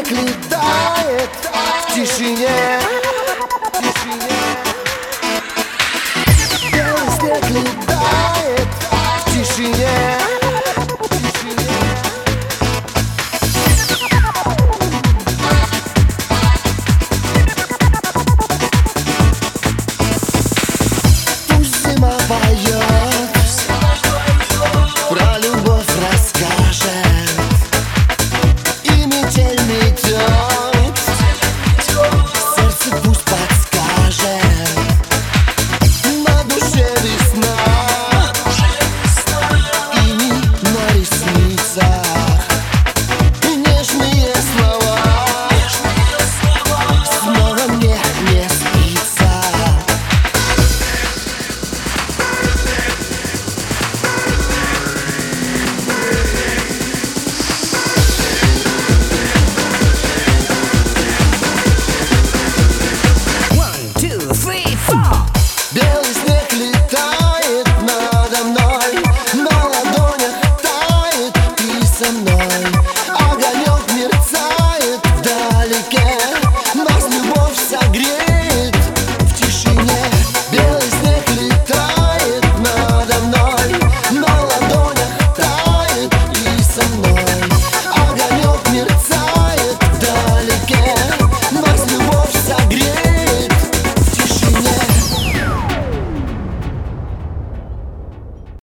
снег летает в тишине, белый снег летает в тишине. Пусть зима поет, про любовь расскажет, и метель метет, сердце пусть подскажет. На душе весна, иней на ресницах, и нежные слова, снова мне не спится. Белый снег летает надо мной, на ладонях тает, ты со мной.